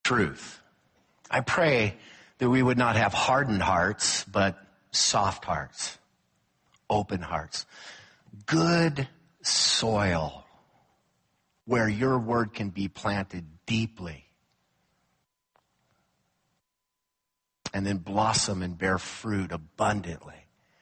truth. I pray that we would not have hardened hearts, but soft hearts, open hearts, good soil where your word can be planted deeply and then blossom and bear fruit abundantly.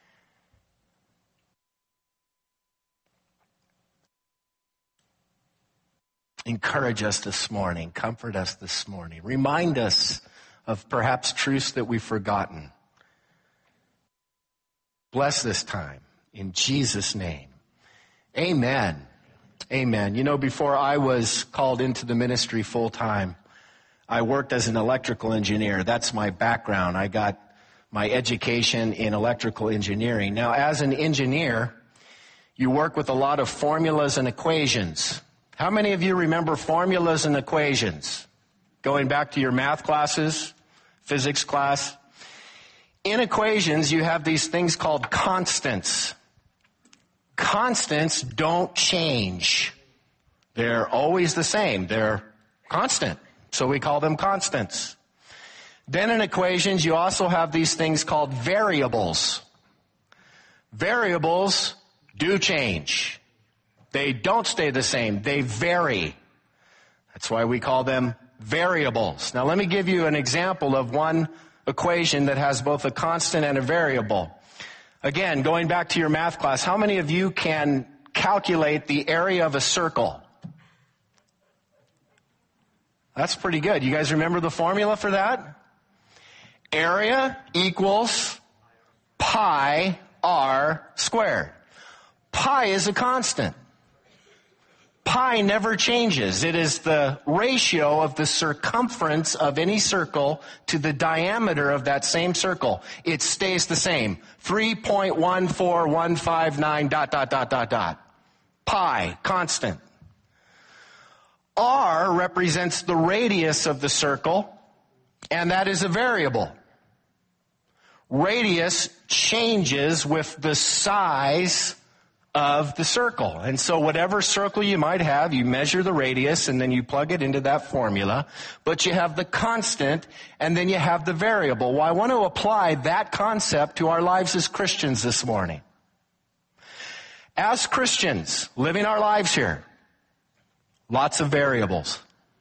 Encourage us this morning. Comfort us this morning. Remind us of perhaps truths that we've forgotten. Bless this time. In Jesus' name. Amen. Amen. You know, before I was called into the ministry full time, I worked as an electrical engineer. That's my background. I got my education in electrical engineering. Now, as an engineer, you work with a lot of formulas and equations. How many of you remember formulas and equations? Going back to your math classes, physics class. In equations, you have these things called constants. Constants don't change. They're always the same. They're constant. So we call them constants. Then in equations, you also have these things called variables. Variables do change. They don't stay the same. They vary. That's why we call them variables. Now let me give you an example of one equation that has both a constant and a variable. Again, going back to your math class, how many of you can calculate the area of a circle? That's pretty good. You guys remember the formula for that? Area equals pi r squared. Pi is a constant. Pi never changes. It is the ratio of the circumference of any circle to the diameter of that same circle. It stays the same. 3.14159 ... Pi, constant. R represents the radius of the circle, and that is a variable. Radius changes with the size of the circle. And so whatever circle you might have, you measure the radius and then you plug it into that formula. But you have the constant and then you have the variable. Well, I want to apply that concept to our lives as Christians this morning. As Christians, living our lives here, lots of variables.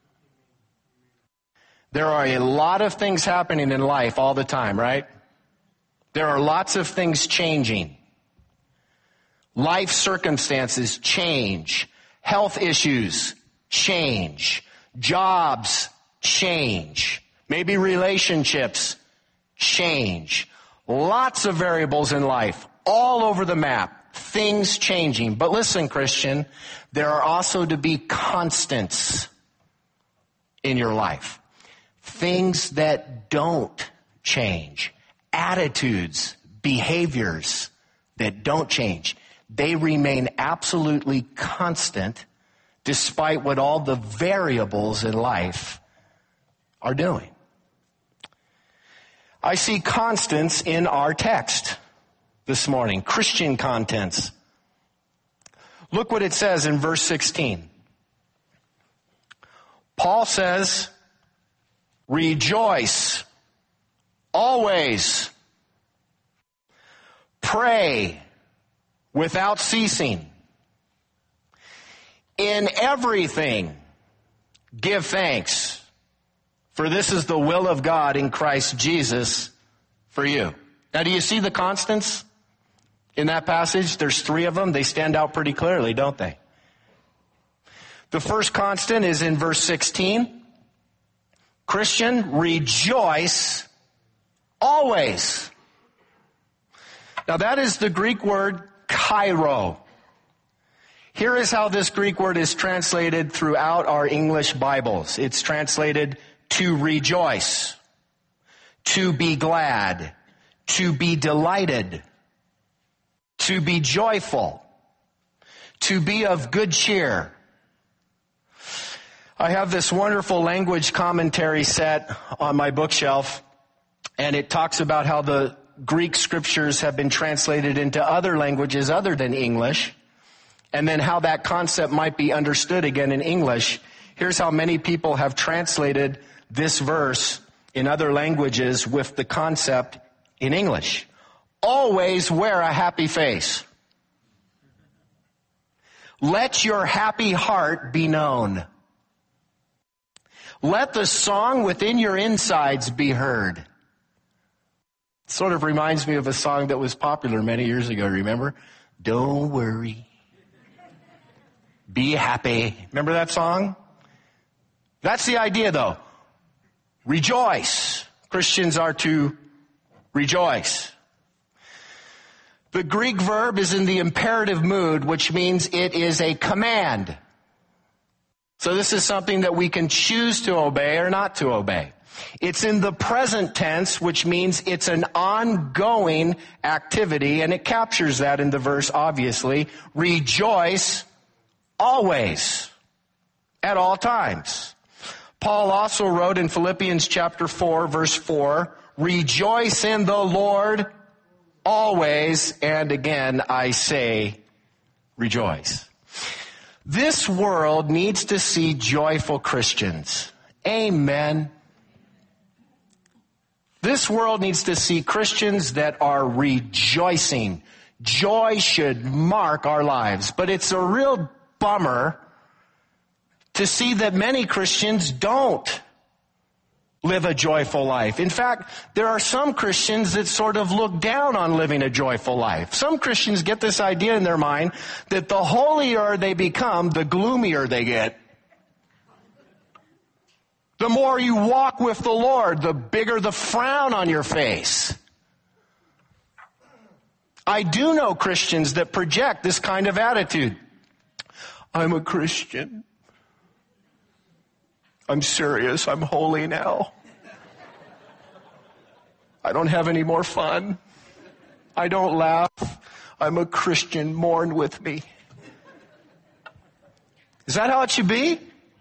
There are a lot of things happening in life all the time, right? There are lots of things changing. Life circumstances change. Health issues change. Jobs change. Maybe relationships change. Lots of variables in life, all over the map. Things changing. But listen, Christian, there are also to be constants in your life. Things that don't change. Attitudes, behaviors that don't change. They remain absolutely constant despite what all the variables in life are doing. I see constants in our text this morning, Christian contents. Look what it says in verse 16. Paul says, rejoice always, pray without ceasing. In everything, give thanks, for this is the will of God in Christ Jesus for you. Now, do you see the constants in that passage? There's 3 of them. They stand out pretty clearly, don't they? The first constant is in verse 16. Christian, rejoice always. Now, that is the Greek word kairo. Here is how this Greek word is translated throughout our English Bibles. It's translated to rejoice, to be glad, to be delighted, to be joyful, to be of good cheer. I have this wonderful language commentary set on my bookshelf, and it talks about how the Greek scriptures have been translated into other languages other than English, and then how that concept might be understood again in English. Here's how many people have translated this verse in other languages with the concept in English. Always wear a happy face. Let your happy heart be known. Let the song within your insides be heard. It sort of reminds me of a song that was popular many years ago, remember? Don't worry. Be happy. Remember that song? That's the idea, though. Rejoice. Christians are to rejoice. The Greek verb is in the imperative mood, which means it is a command. So this is something that we can choose to obey or not to obey. It's in the present tense, which means it's an ongoing activity, and it captures that in the verse, obviously. Rejoice always, at all times. Paul also wrote in Philippians chapter 4, verse 4, rejoice in the Lord always, and again I say, rejoice. This world needs to see joyful Christians. Amen. This world needs to see Christians that are rejoicing. Joy should mark our lives. But it's a real bummer to see that many Christians don't live a joyful life. In fact, there are some Christians that sort of look down on living a joyful life. Some Christians get this idea in their mind that the holier they become, the gloomier they get. The more you walk with the Lord, the bigger the frown on your face. I do know Christians that project this kind of attitude. I'm a Christian. I'm serious. I'm holy now. I don't have any more fun. I don't laugh. I'm a Christian. Mourn with me. Is that how it should be?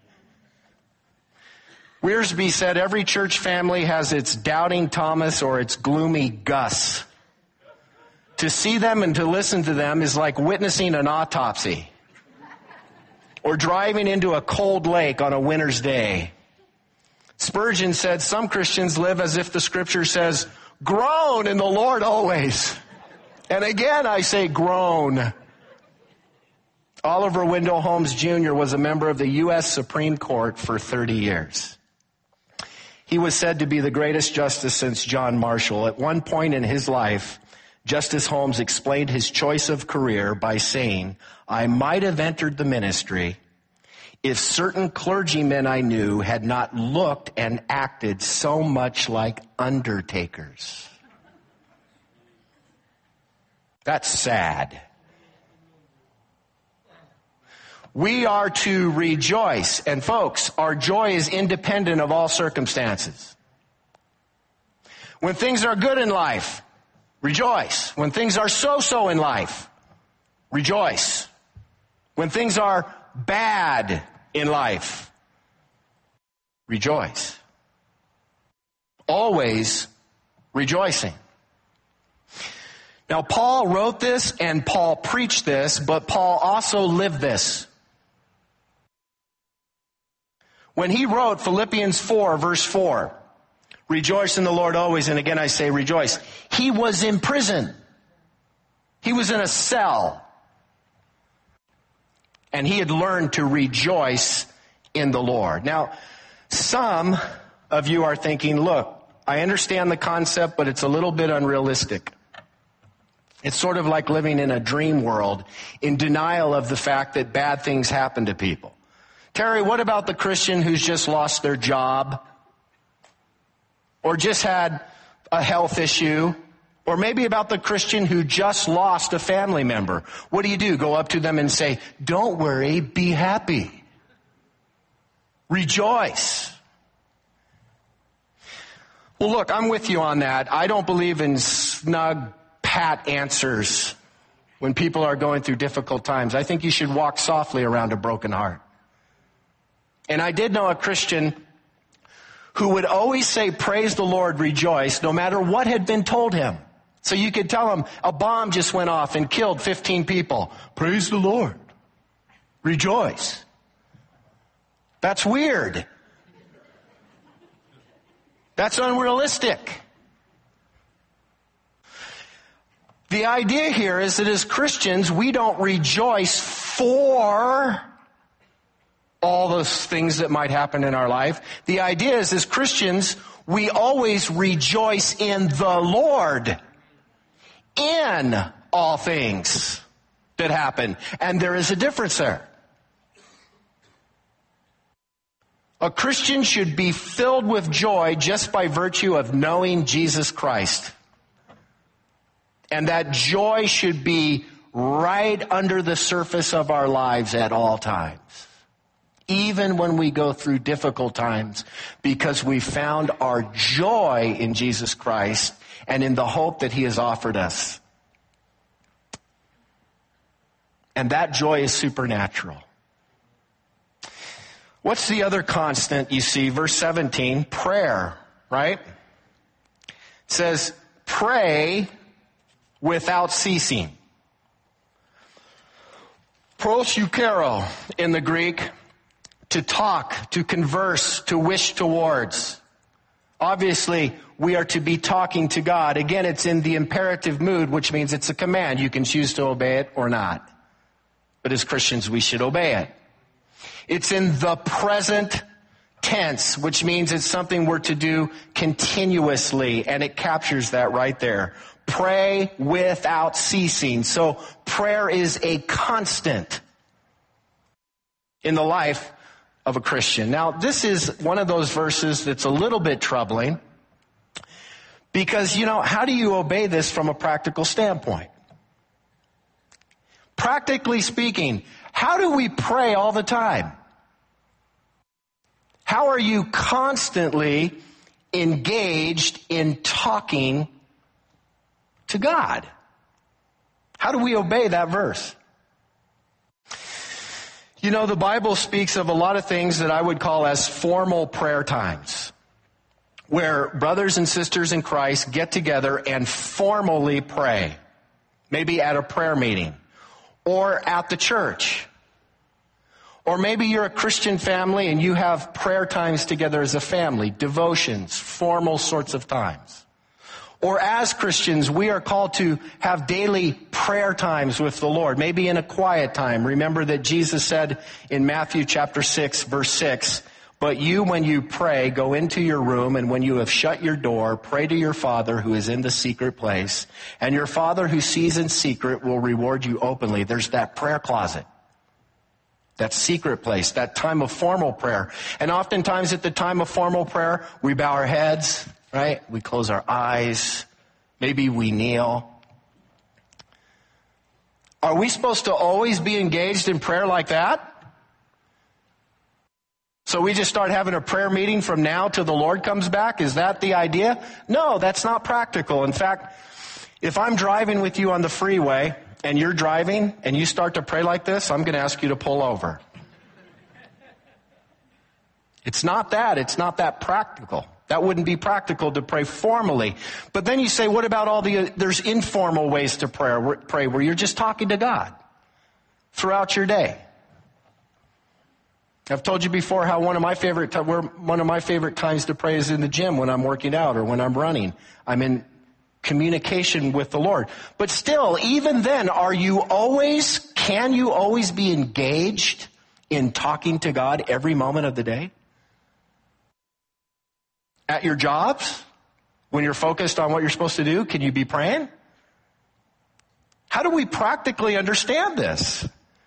Wiersbe said every church family has its doubting Thomas or its gloomy Gus. To see them and to listen to them is like witnessing an autopsy or driving into a cold lake on a winter's day. Spurgeon said some Christians live as if the scripture says, groan in the Lord always. And again, I say groan. Oliver Wendell Holmes Jr. was a member of the U.S. Supreme Court for 30 years. He was said to be the greatest justice since John Marshall. At one point in his life, Justice Holmes explained his choice of career by saying, I might have entered the ministry if certain clergymen I knew had not looked and acted so much like undertakers. That's sad. We are to rejoice. And folks, our joy is independent of all circumstances. When things are good in life, rejoice. When things are so-so in life, rejoice. When things are bad in life, rejoice. Always rejoicing. Now, Paul wrote this and Paul preached this, but Paul also lived this. When he wrote Philippians 4, verse 4, rejoice in the Lord always, and again I say rejoice, he was in prison. He was in a cell. And he had learned to rejoice in the Lord. Now, some of you are thinking, look, I understand the concept, but it's a little bit unrealistic. It's sort of like living in a dream world, in denial of the fact that bad things happen to people. Terry, what about the Christian who's just lost their job? Or just had a health issue? Or maybe about the Christian who just lost a family member. What do? Go up to them and say, don't worry, be happy. Rejoice. Well, look, I'm with you on that. I don't believe in snug, pat answers when people are going through difficult times. I think you should walk softly around a broken heart. And I did know a Christian who would always say, praise the Lord, rejoice, no matter what had been told him. So you could tell him, a bomb just went off and killed 15 people. Praise the Lord. Rejoice. That's weird. That's unrealistic. The idea here is that as Christians, we don't rejoice for all those things that might happen in our life. The idea is as Christians, we always rejoice in the Lord in all things that happen. And there is a difference there. A Christian should be filled with joy just by virtue of knowing Jesus Christ. And that joy should be right under the surface of our lives at all times. Even when we go through difficult times, because we found our joy in Jesus Christ and in the hope that He has offered us. And that joy is supernatural. What's the other constant you see? Verse 17, prayer, right? It says, pray without ceasing. Proseukero in the Greek, to talk, to converse, to wish towards. Obviously, we are to be talking to God. Again, it's in the imperative mood, which means it's a command. You can choose to obey it or not. But as Christians, we should obey it. It's in the present tense, which means it's something we're to do continuously, and it captures that right there. Pray without ceasing. So prayer is a constant in the life of a Christian. Now, this is one of those verses that's a little bit troubling because, how do you obey this from a practical standpoint? Practically speaking, how do we pray all the time? How are you constantly engaged in talking to God? How do we obey that verse? The Bible speaks of a lot of things that I would call as formal prayer times, where brothers and sisters in Christ get together and formally pray, maybe at a prayer meeting or at the church. Or maybe you're a Christian family and you have prayer times together as a family, devotions, formal sorts of times. Or as Christians, we are called to have daily prayer times with the Lord, maybe in a quiet time. Remember that Jesus said in Matthew chapter 6, verse 6, "But you, when you pray, go into your room, and when you have shut your door, pray to your Father who is in the secret place, and your Father who sees in secret will reward you openly." There's that prayer closet, that secret place, that time of formal prayer. And oftentimes at the time of formal prayer, we bow our heads, right? We close our eyes. Maybe we kneel. Are we supposed to always be engaged in prayer like that? So we just start having a prayer meeting from now till the Lord comes back? Is that the idea? No, that's not practical. In fact, if I'm driving with you on the freeway and you're driving and you start to pray like this, I'm going to ask you to pull over. It's not that practical. That wouldn't be practical to pray formally. But then you say, what about there's informal ways to pray where you're just talking to God throughout your day. I've told you before how one of my favorite times to pray is in the gym when I'm working out or when I'm running. I'm in communication with the Lord. But still, even then, can you always be engaged in talking to God every moment of the day? At your jobs, when you're focused on what you're supposed to do, can you be praying? How do we practically understand this?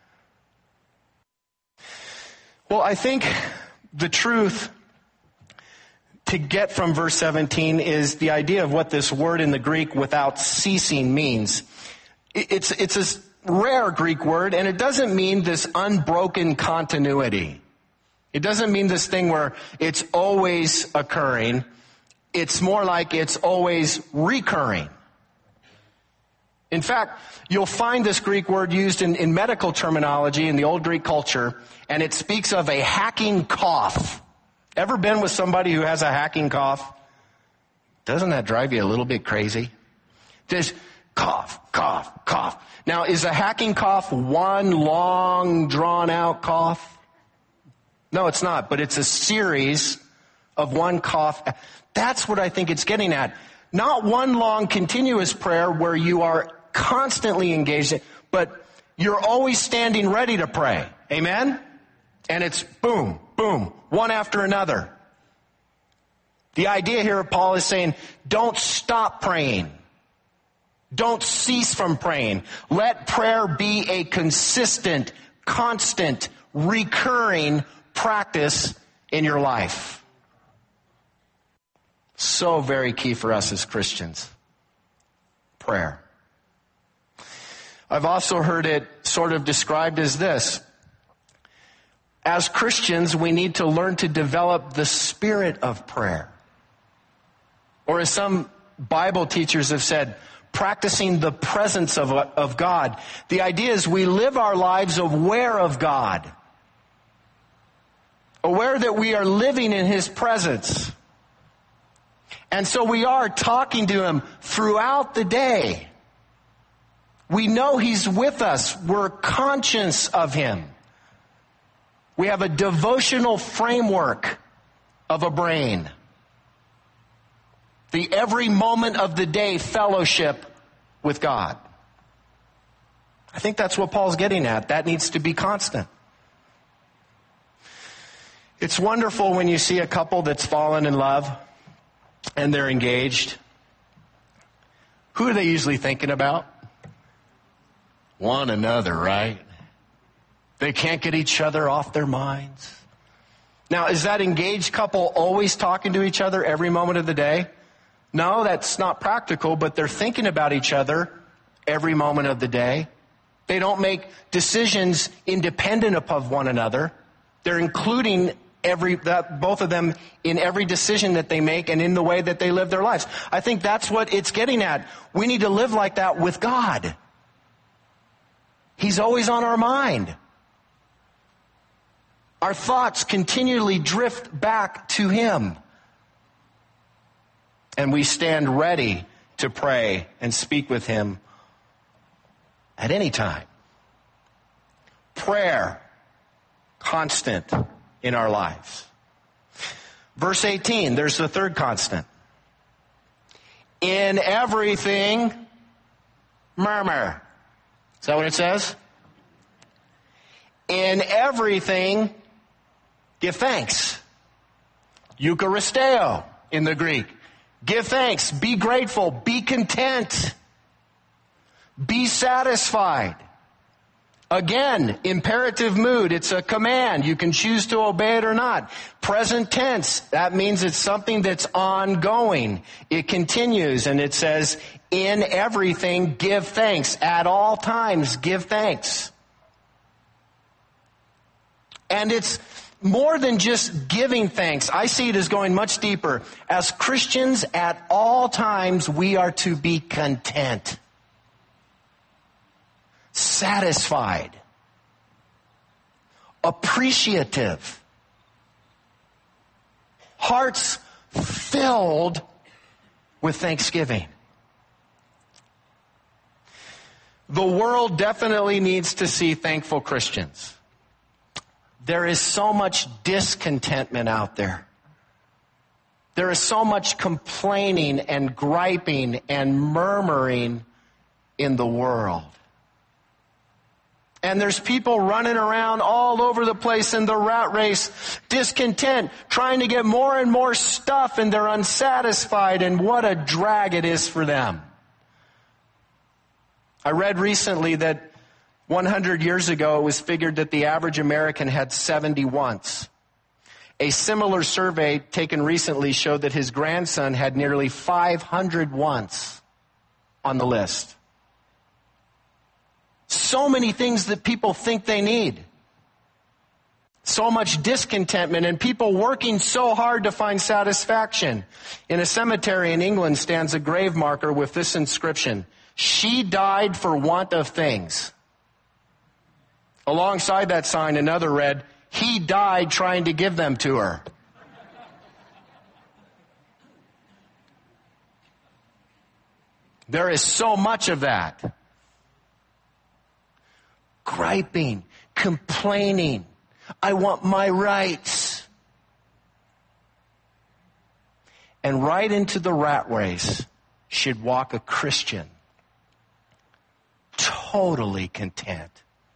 Well, I think the truth to get from verse 17 is the idea of what this word in the Greek without ceasing means. It's a rare Greek word, and it doesn't mean this unbroken continuity. It doesn't mean this thing where it's always occurring. It's more like it's always recurring. In fact, you'll find this Greek word used in medical terminology in the old Greek culture, and it speaks of a hacking cough. Ever been with somebody who has a hacking cough? Doesn't that drive you a little bit crazy? Just cough, cough, cough. Now, is a hacking cough one long, drawn-out cough? No, it's not, but it's a series of one cough. That's what I think it's getting at. Not one long continuous prayer where you are constantly engaged, but you're always standing ready to pray. Amen? And it's boom, boom, one after another. The idea here of Paul is saying, don't stop praying. Don't cease from praying. Let prayer be a consistent, constant, recurring practice in your life. So very key for us as Christians. Prayer. I've also heard it sort of described as this. As Christians, we need to learn to develop the spirit of prayer. Or as some Bible teachers have said, practicing the presence of God. The idea is we live our lives aware of God. Aware that we are living in His presence. And so we are talking to Him throughout the day. We know He's with us. We're conscious of Him. We have a devotional framework of a brain. The every moment of the day fellowship with God. I think that's what Paul's getting at. That needs to be constant. It's wonderful when you see a couple that's fallen in love and they're engaged. Who are they usually thinking about? One another, right? They can't get each other off their minds. Now, is that engaged couple always talking to each other every moment of the day? No, that's not practical, but they're thinking about each other every moment of the day. They don't make decisions independent of one another. They're including both of them in every decision that they make and in the way that they live their lives. I think that's what it's getting at. We need to live like that with God. He's always on our mind. Our thoughts continually drift back to Him. And we stand ready to pray and speak with Him at any time. Prayer, constant in our lives. Verse 18, there's the third constant. In everything, murmur. Is that what it says? In everything, give thanks. Eucharisteo in the Greek. Give thanks. Be grateful. Be content. Be satisfied. Again, imperative mood. It's a command. You can choose to obey it or not. Present tense. That means it's something that's ongoing. It continues and it says, in everything, give thanks. At all times, give thanks. And it's more than just giving thanks. I see it as going much deeper. As Christians, at all times, we are to be content. Satisfied. Appreciative. Hearts filled with thanksgiving. The world definitely needs to see thankful Christians. There is so much discontentment out there. There is so much complaining and griping and murmuring in the world. And there's people running around all over the place in the rat race, discontent, trying to get more and more stuff, and they're unsatisfied, and what a drag it is for them. I read recently that 100 years ago, it was figured that the average American had 70 wants. A similar survey taken recently showed that his grandson had nearly 500 wants on the list. So many things that people think they need. So much discontentment and people working so hard to find satisfaction. In a cemetery in England stands a grave marker with this inscription: "She died for want of things." Alongside that sign, another read, "He died trying to give them to her." There is so much of that. Griping, complaining. I want my rights. And right into the rat race should walk a Christian, totally content,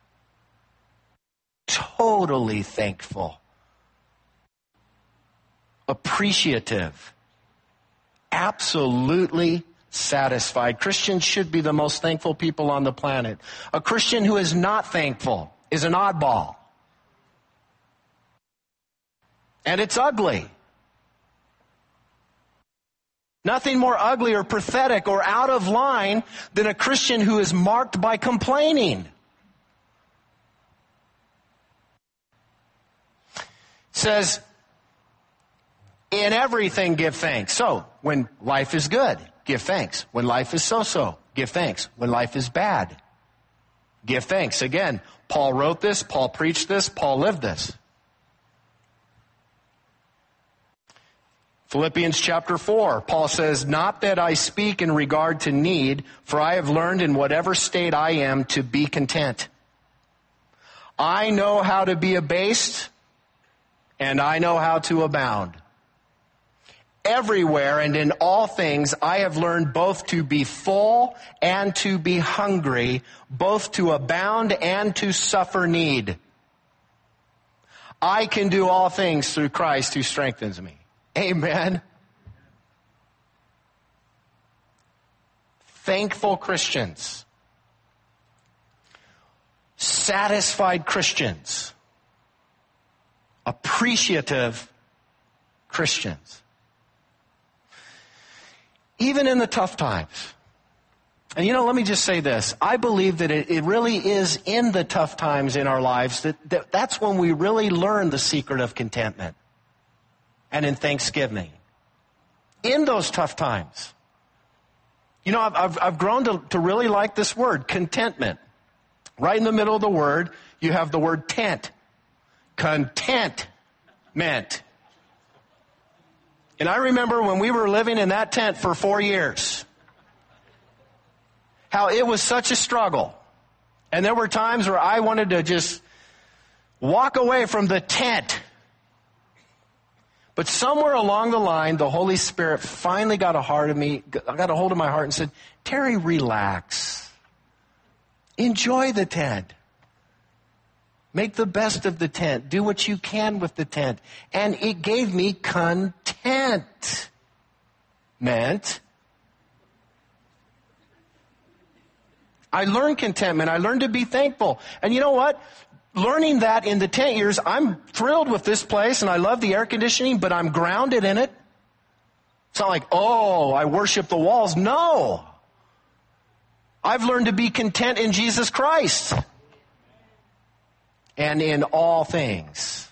totally thankful, appreciative, absolutely satisfied. Christians should be the most thankful people on the planet. A Christian who is not thankful is an oddball. And it's ugly. Nothing more ugly or pathetic or out of line than a Christian who is marked by complaining. It says, in everything give thanks. So, when life is good, give thanks. When life is so-so, give thanks. When life is bad, give thanks. Again, Paul wrote this, Paul preached this, Paul lived this. Philippians chapter 4, Paul says, not that I speak in regard to need, for I have learned in whatever state I am to be content. I know how to be abased, and I know how to abound. Everywhere and in all things I have learned both to be full and to be hungry, both to abound and to suffer need. I can do all things through Christ who strengthens me. Amen. Thankful Christians, satisfied Christians, appreciative Christians. Even in the tough times. And let me just say this. I believe that it really is in the tough times in our lives that's when we really learn the secret of contentment. And in thanksgiving. In those tough times. I've grown to really like this word, contentment. Right in the middle of the word, you have the word tent. Contentment. And I remember when we were living in that tent for 4 years, how it was such a struggle. And there were times where I wanted to just walk away from the tent. But somewhere along the line, the Holy Spirit finally got a hold of my heart and said, Terry, relax. Enjoy the tent. Make the best of the tent. Do what you can with the tent. And it gave me contentment. I learned contentment. I learned to be thankful. And you know what? Learning that in the tent years, I'm thrilled with this place and I love the air conditioning, but I'm grounded in it. It's not like, I worship the walls. No. I've learned to be content in Jesus Christ. And in all things,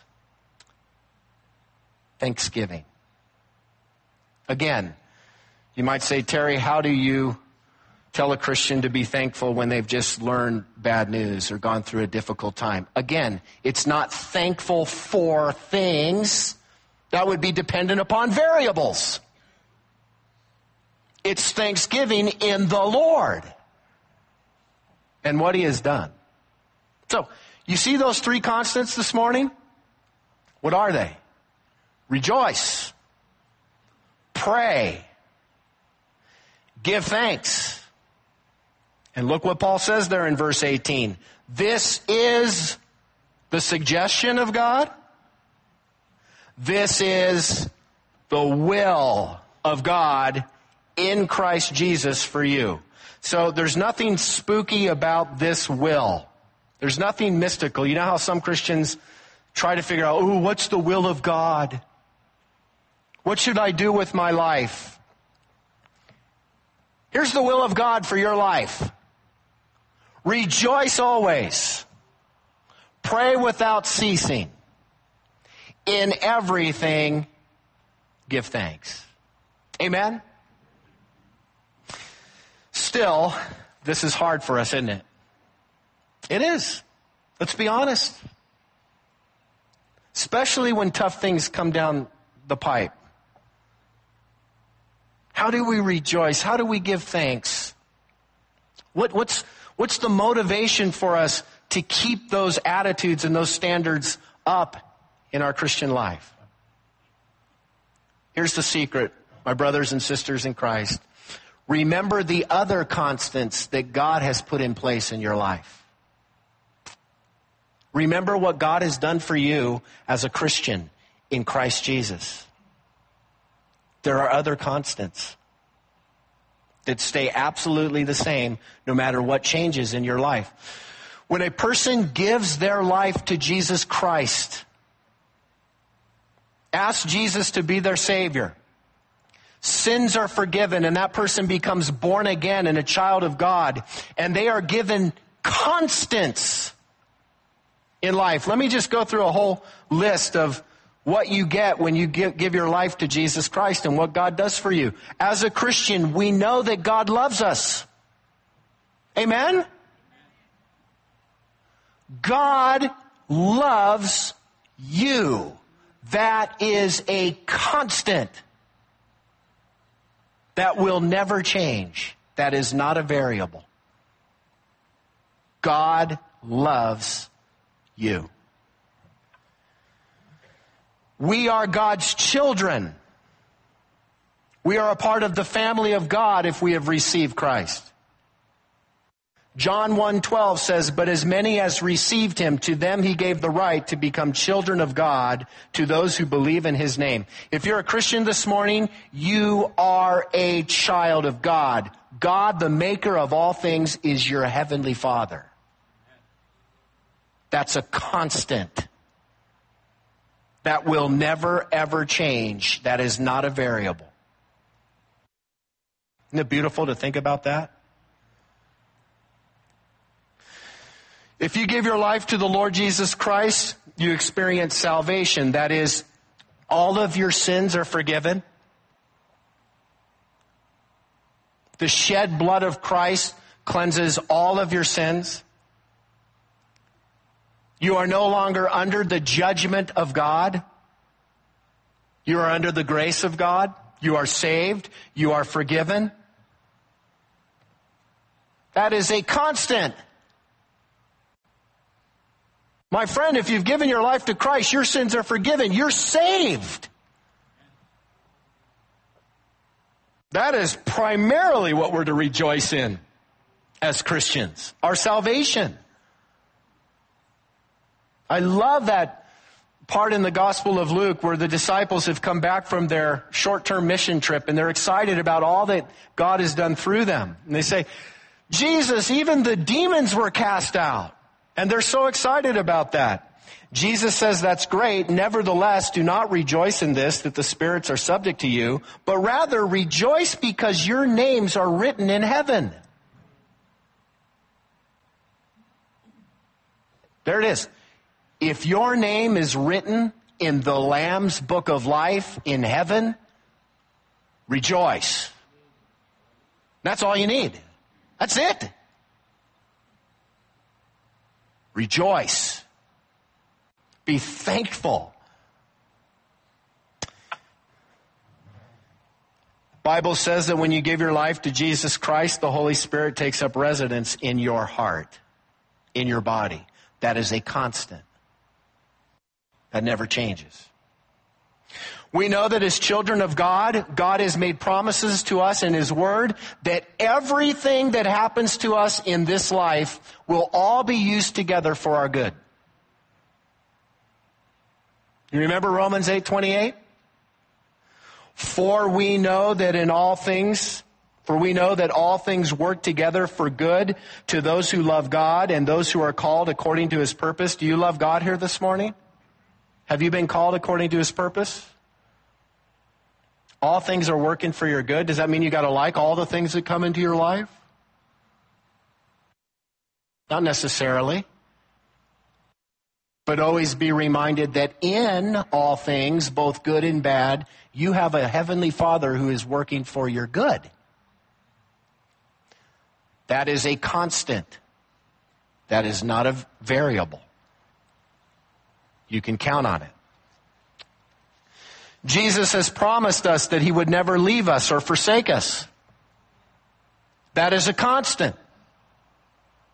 thanksgiving. Again, you might say, Terry, how do you tell a Christian to be thankful when they've just learned bad news or gone through a difficult time? Again, it's not thankful for things. That would be dependent upon variables. It's thanksgiving in the Lord and what He has done. So, you see those three constants this morning? What are they? Rejoice. Pray. Give thanks. And look what Paul says there in verse 18. This is the suggestion of God. This is the will of God in Christ Jesus for you. So there's nothing spooky about this will. There's nothing mystical. You know how some Christians try to figure out, what's the will of God? What should I do with my life? Here's the will of God for your life. Rejoice always. Pray without ceasing. In everything, give thanks. Amen? Still, this is hard for us, isn't it? It is. Let's be honest. Especially when tough things come down the pipe. How do we rejoice? How do we give thanks? What's the motivation for us to keep those attitudes and those standards up in our Christian life? Here's the secret my brothers and sisters in Christ, remember the other constants that God has put in place in your life. Remember what God has done for you as a Christian in Christ Jesus. There are other constants that stay absolutely the same no matter what changes in your life. When a person gives their life to Jesus Christ, ask Jesus to be their Savior, sins are forgiven and that person becomes born again and a child of God, and they are given constants in life. Let me just go through a whole list of what you get when you give your life to Jesus Christ and what God does for you. As a Christian, we know that God loves us. Amen? God loves you. That is a constant that will never change. That is not a variable. God loves you. We are God's children. We are a part of the family of God if we have received Christ. John 1:12 says, "But as many as received him, to them he gave the right to become children of God, to those who believe in his name." If you're a Christian this morning, you are a child of God. God, the maker of all things, is your heavenly Father. That's a constant. That will never, ever change. That is not a variable. Isn't it beautiful to think about that? If you give your life to the Lord Jesus Christ, you experience salvation. That is, all of your sins are forgiven. The shed blood of Christ cleanses all of your sins. You are no longer under the judgment of God. You are under the grace of God. You are saved. You are forgiven. That is a constant. My friend, if you've given your life to Christ, your sins are forgiven. You're saved. That is primarily what we're to rejoice in as Christians, our salvation. I love that part in the Gospel of Luke where the disciples have come back from their short-term mission trip and they're excited about all that God has done through them. And they say, "Jesus, even the demons were cast out." And they're so excited about that. Jesus says, "That's great. Nevertheless, do not rejoice in this, that the spirits are subject to you, but rather rejoice because your names are written in heaven." There it is. If your name is written in the Lamb's book of life in heaven, rejoice. That's all you need. That's it. Rejoice. Be thankful. The Bible says that when you give your life to Jesus Christ, the Holy Spirit takes up residence in your heart, in your body. That is a constant. That never changes. We know that as children of God, God has made promises to us in His Word that everything that happens to us in this life will all be used together for our good. You remember Romans 8:28? For we know that all things work together for good to those who love God and those who are called according to His purpose. Do you love God here this morning? Have you been called according to His purpose? All things are working for your good. Does that mean you got to like all the things that come into your life? Not necessarily. But always be reminded that in all things, both good and bad, you have a heavenly Father who is working for your good. That is a constant. That is not a variable. You can count on it. Jesus has promised us that He would never leave us or forsake us. That is a constant.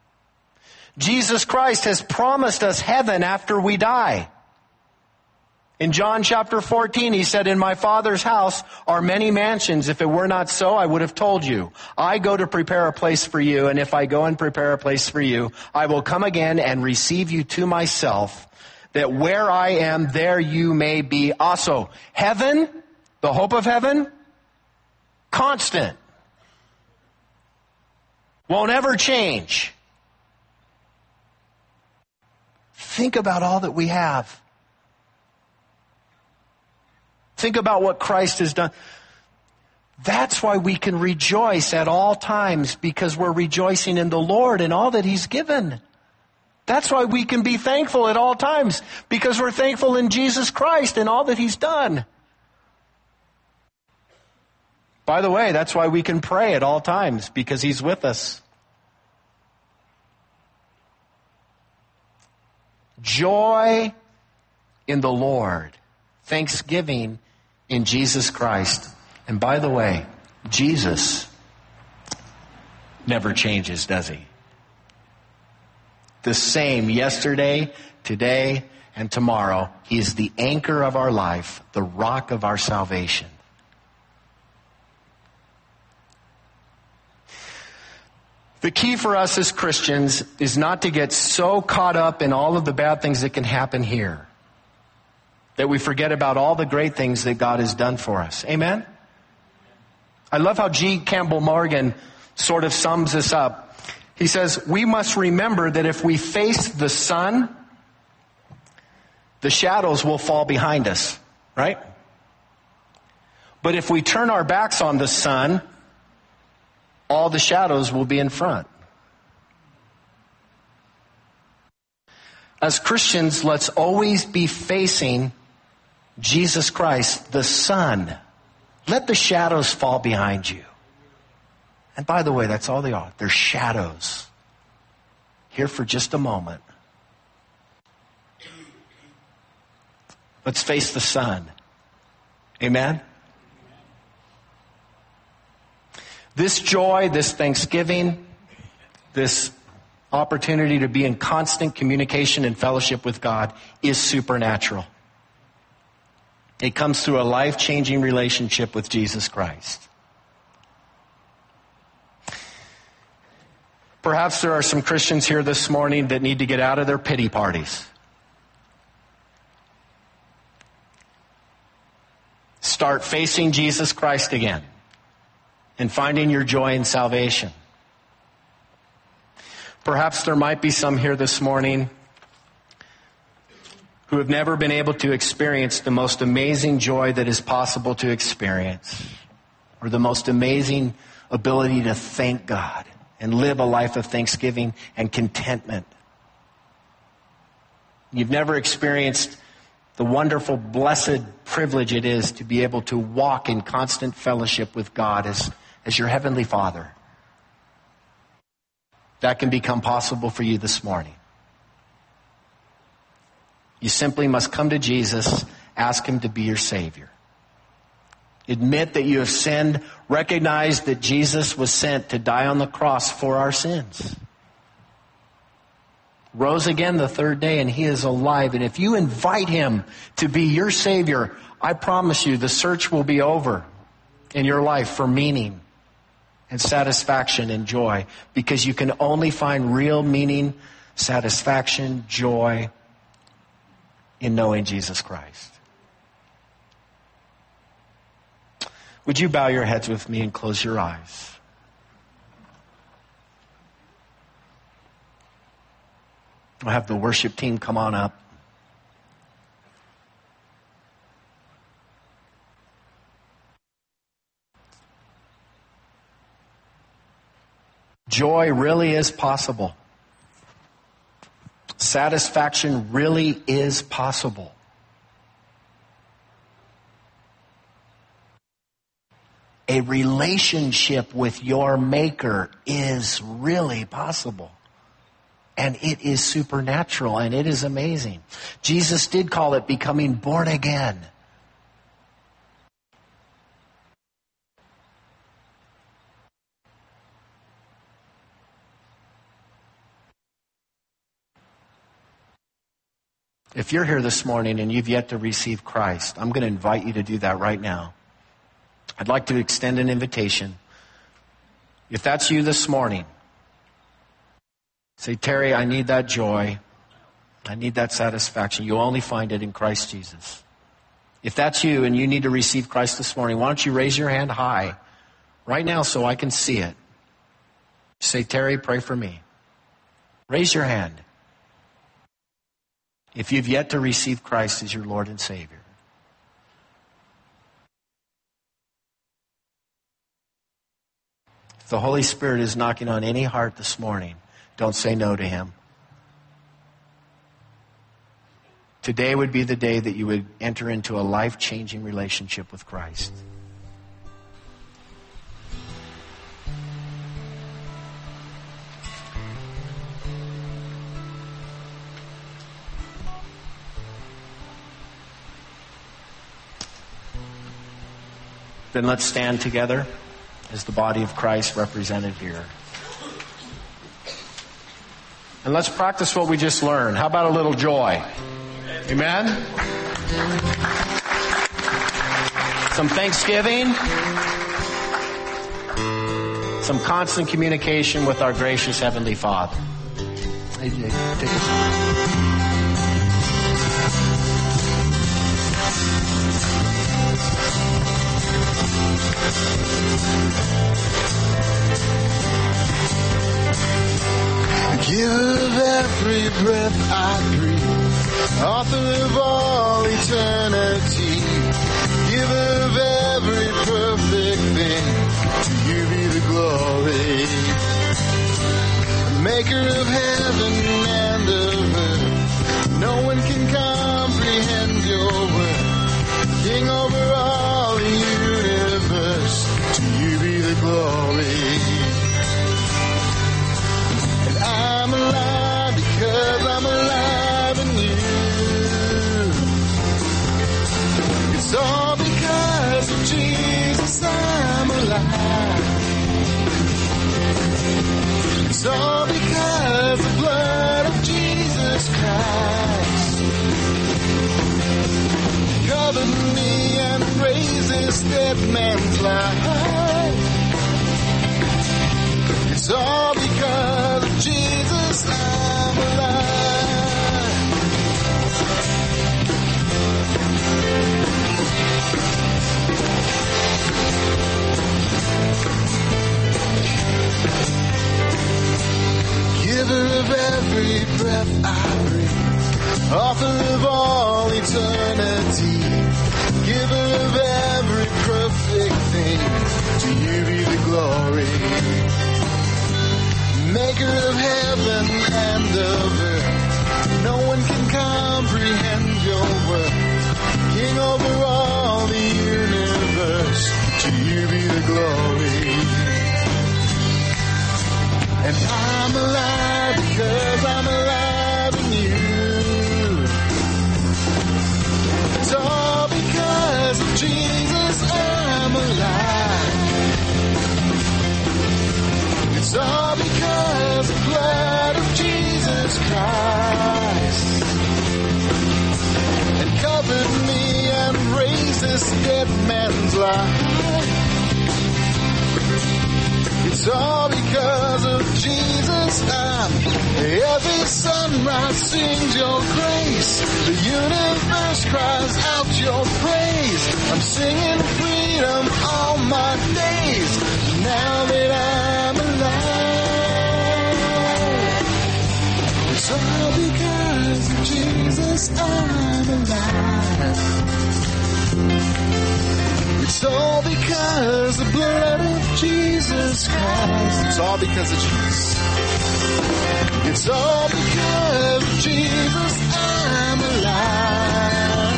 Jesus Christ has promised us heaven after we die. In John chapter 14, he said, in my Father's house are many mansions. If it were not so, I would have told you. I go to prepare a place for you, and if I go and prepare a place for you, I will come again and receive you to myself, that where I am, there you may be also. Heaven, the hope of heaven, constant. Won't ever change. Think about all that we have. Think about what Christ has done. That's why we can rejoice at all times, because we're rejoicing in the Lord and all that He's given. That's why we can be thankful at all times, because we're thankful in Jesus Christ and all that He's done. By the way, that's why we can pray at all times, because He's with us. Joy in the Lord. Thanksgiving in Jesus Christ. And by the way, Jesus never changes, does He? The same yesterday, today, and tomorrow. He is the anchor of our life, the rock of our salvation. The key for us as Christians is not to get so caught up in all of the bad things that can happen here that we forget about all the great things that God has done for us. Amen? I love how G. Campbell Morgan sort of sums this up. He says, we must remember that if we face the sun, the shadows will fall behind us, right? But if we turn our backs on the sun, all the shadows will be in front. As Christians, let's always be facing Jesus Christ, the sun. Let the shadows fall behind you. And by the way, that's all they are. They're shadows. Here for just a moment. Let's face the sun. Amen? This joy, this thanksgiving, this opportunity to be in constant communication and fellowship with God is supernatural. It comes through a life-changing relationship with Jesus Christ. Perhaps there are some Christians here this morning that need to get out of their pity parties. Start facing Jesus Christ again and finding your joy in salvation. Perhaps there might be some here this morning who have never been able to experience the most amazing joy that is possible to experience, or the most amazing ability to thank God and live a life of thanksgiving and contentment. You've never experienced the wonderful, blessed privilege it is to be able to walk in constant fellowship with God as your Heavenly Father. That can become possible for you this morning. You simply must come to Jesus, ask Him to be your Savior. Admit that you have sinned. Recognize that Jesus was sent to die on the cross for our sins. Rose again the third day, and He is alive. And if you invite Him to be your Savior, I promise you the search will be over in your life for meaning and satisfaction and joy, because you can only find real meaning, satisfaction, joy in knowing Jesus Christ. Would you bow your heads with me and close your eyes? I'll have the worship team come on up. Joy really is possible. Satisfaction really is possible. A relationship with your Maker is really possible. And it is supernatural, and it is amazing. Jesus did call it becoming born again. If you're here this morning and you've yet to receive Christ, I'm going to invite you to do that right now. I'd like to extend an invitation. If that's you this morning, say, Terry, I need that joy. I need that satisfaction. You'll only find it in Christ Jesus. If that's you and you need to receive Christ this morning, why don't you raise your hand high right now so I can see it. Say, Terry, pray for me. Raise your hand. If you've yet to receive Christ as your Lord and Savior. If the Holy Spirit is knocking on any heart this morning, don't say no to Him. Today would be the day that you would enter into a life-changing relationship with Christ. Then let's stand together as the body of Christ represented here. And let's practice what we just learned. How about a little joy? Amen? Some thanksgiving. Some constant communication with our gracious Heavenly Father. Hey, Jake, take a seat. Give of every breath I breathe, author of all eternity. Give of every perfect thing, to you be the glory. Maker of heaven and of earth, no one can comprehend your worth. King over all the universe, to you be the glory. I'm alive because I'm alive in you. It's all because of Jesus I'm alive. It's all because the blood of Jesus Christ covered me and raised this dead man's life. It's all because of Jesus I'm alive. Giver of every breath I breathe, author of all eternity, giver of every perfect thing, to you be the glory. Maker of heaven and of earth, no one can comprehend your worth. King over all the universe, to you be the glory. And I'm alive because I'm alive in you. It's all because of Jesus I'm alive. It's all because of the blood of Jesus Christ, and covered me and raised this dead man's life. It's all because of Jesus every sunrise sings your grace. The universe cries out your praise. I'm singing freedom all my days, now that I'm alive. It's all because of Jesus I'm alive. It's all because the blood of Jesus Christ. It's all because of Jesus. It's all because of Jesus I'm alive.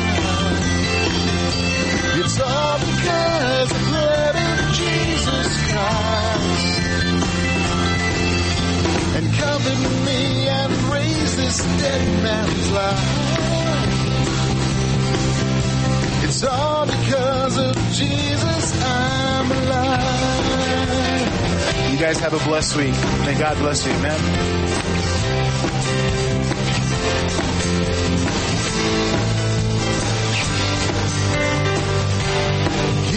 It's all because the blood of Jesus Christ, and covered me and raised this dead man's life. It's all because of Jesus I'm alive. You guys have a blessed week. May God bless you. Amen.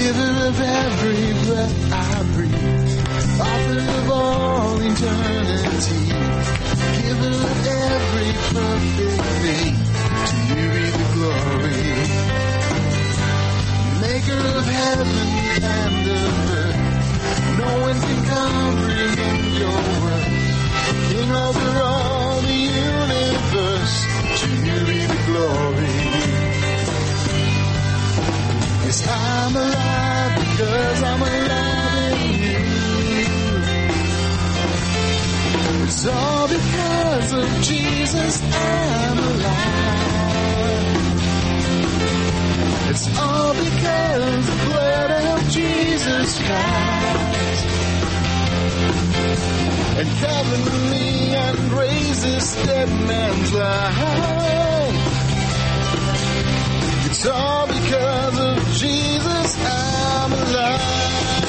giver of every breath I breathe, author of all eternity, giver of every perfect thing, to you be the glory. Maker of heaven and of earth, no one can comprehend your worth. King over all the universe, to you be the glory. Yes, I'm alive because I'm alive in you. It's all because of Jesus I'm alive. It's all because the blood of Jesus Christ and covered me and raised this dead man's life. It's all because of Jesus I'm alive.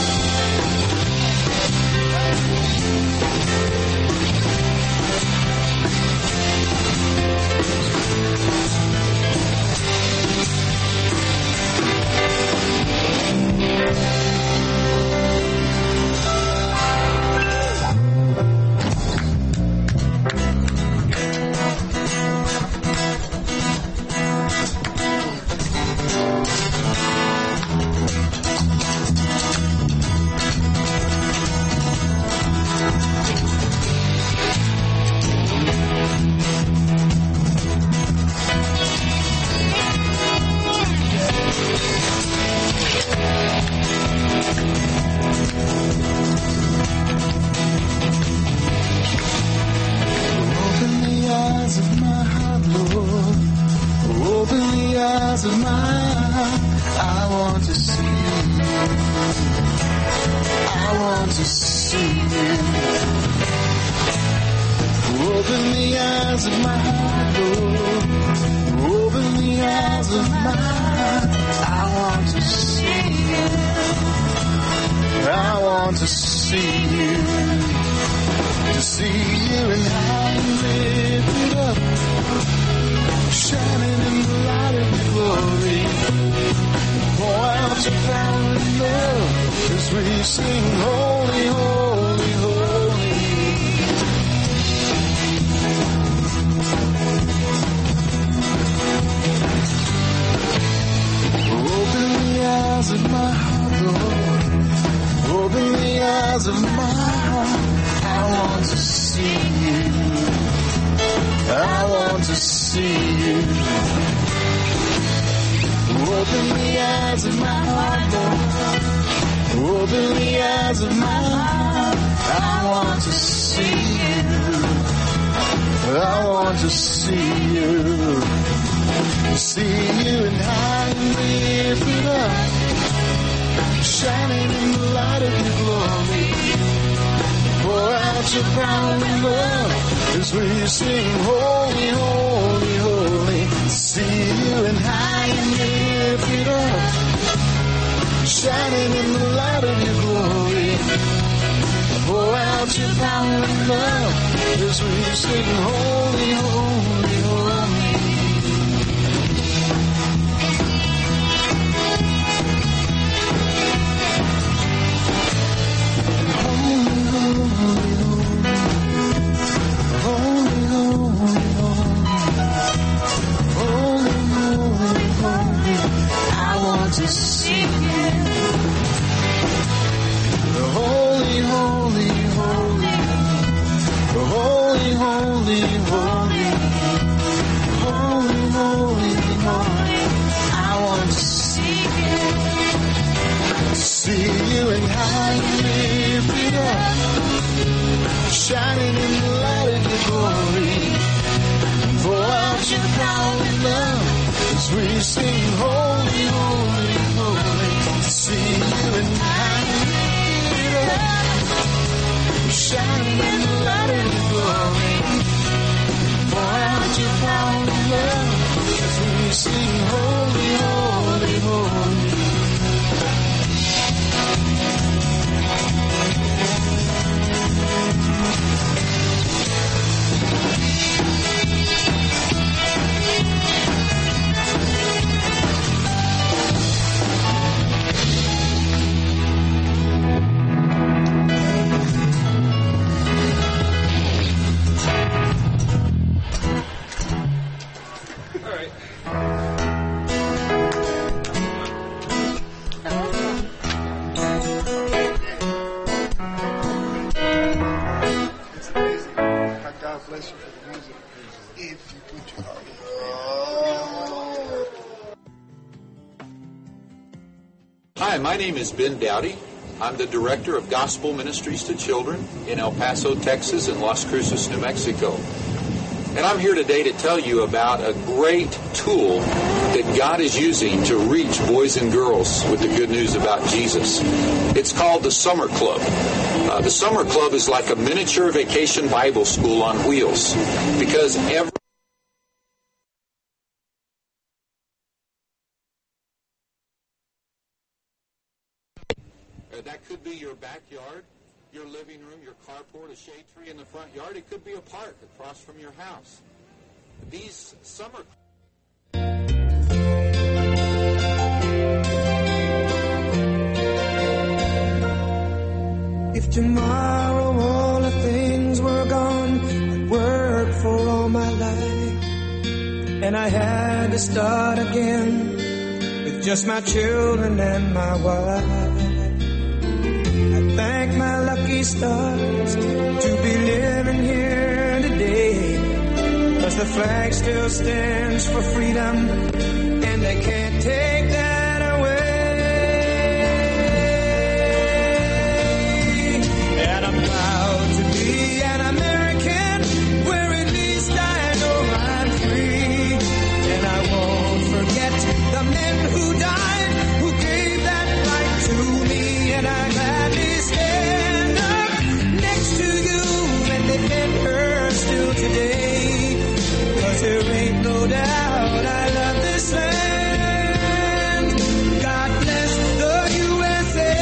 my name is Ben Dowdy. I'm the Director of Gospel Ministries to Children in El Paso, Texas, and Las Cruces, New Mexico. And I'm here today to tell you about a great tool that God is using to reach boys and girls with the good news about Jesus. It's called the Summer Club. The Summer Club is like a miniature vacation Bible school on wheels, because that could be your backyard, your living room, your carport, a shade tree in the front yard. It could be a park across from your house. These summer... If tomorrow all the things were gone, I'd worked for all my life, and I had to start again with just my children and my wife. Thank my lucky stars to be living here today, 'cause the flag still stands for freedom, and they can't take that away. And I'm proud to be an American, where at least I know I'm free. And I won't forget the men who died, who gave that right to me. And I gladly stand up next to you and defend her still today, 'cause there ain't no doubt I love this land. God bless the USA.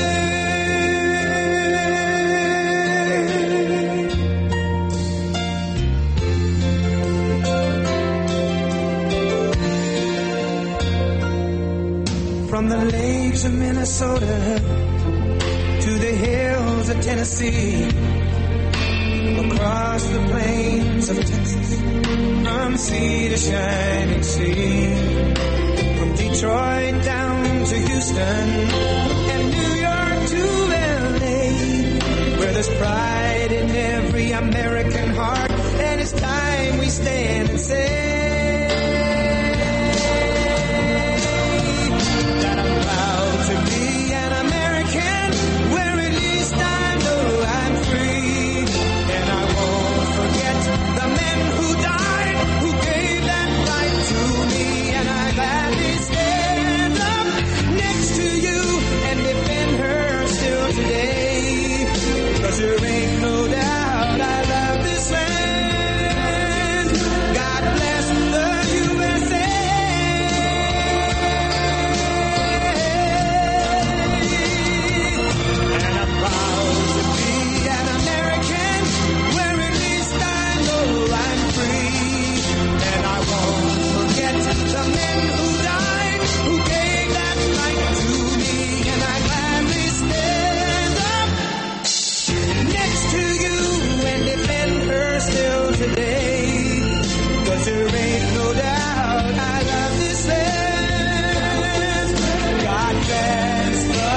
From the lakes of Minnesota to the hills of Tennessee, across the plains of Texas, from sea to shining sea, from Detroit down to Houston and New York to LA, where there's pride in every American heart, and it's time we stand and say that I'm proud to be an American, where at least I know I'm free. And I won't forget the men who died, who gave that right to me. And I gladly stand up next to you and defend her still today, 'cause there ain't no doubt I love this land. God bless the USA. And I'm proud to be an American, where at least I know I'm free. And I won't forget the men who died, who gave that right to me. And I gladly stand up next to you and defend her still today, 'cause there ain't no doubt I love this land. God bless the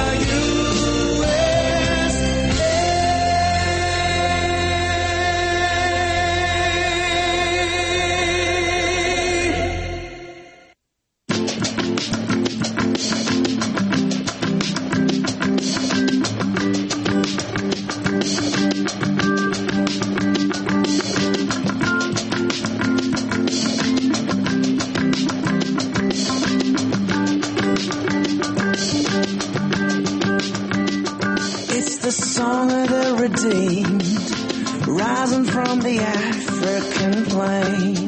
It's the song of the redeemed, rising from the African plain.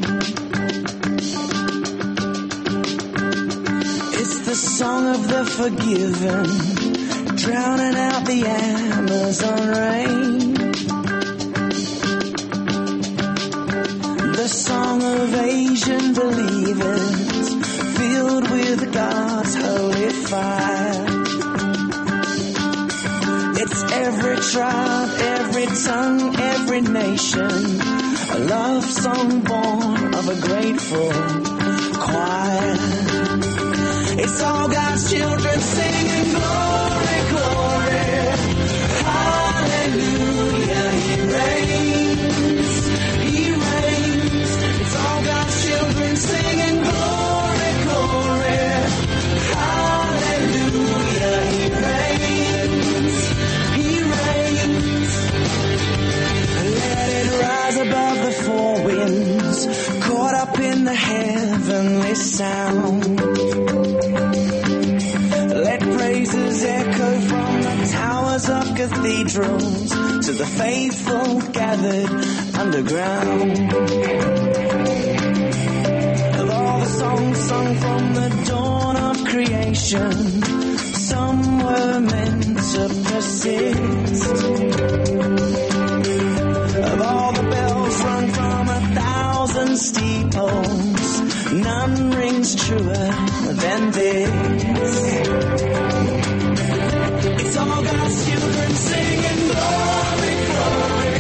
It's the song of the forgiven, drowning out the Amazon rain. The song of Asian believers, filled with God's holy fire. It's every tribe, every tongue, every nation, a love song born of a grateful choir. It's all God's children singing glory, glory, hallelujah, He reigns, He reigns. It's all God's children singing glory, glory, hallelujah. towers of cathedrals to the faithful gathered underground. Of all the songs sung from the dawn of creation, some were meant to persist. Of all the bells rung from 1,000 steeples, none rings truer than this. It's all God's children singing glory, glory,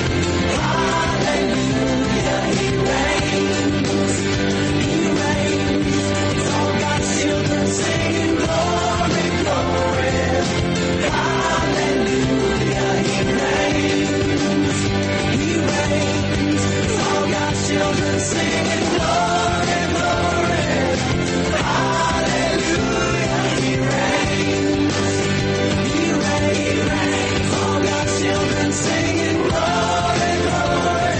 hallelujah, He reigns, He reigns. It's all God's children singing glory, glory, hallelujah, He reigns, He reigns. It's all God's children singing glory, glory, hallelujah, He reigns, He reigns. All God's children singing glory, glory,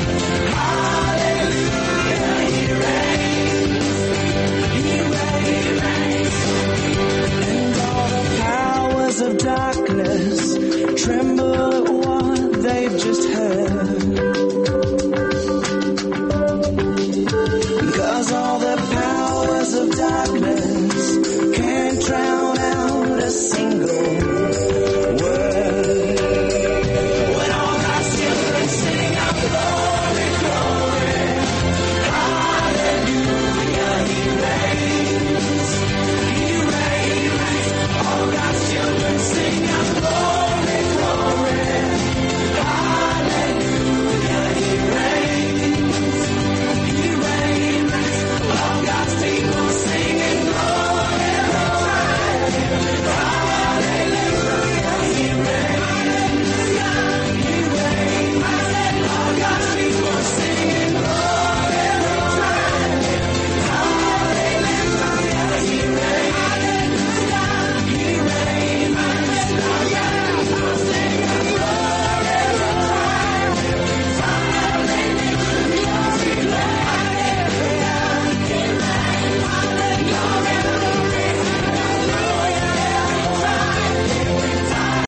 hallelujah, He reigns, He reigns. And all the powers of darkness tremble at what they've just heard.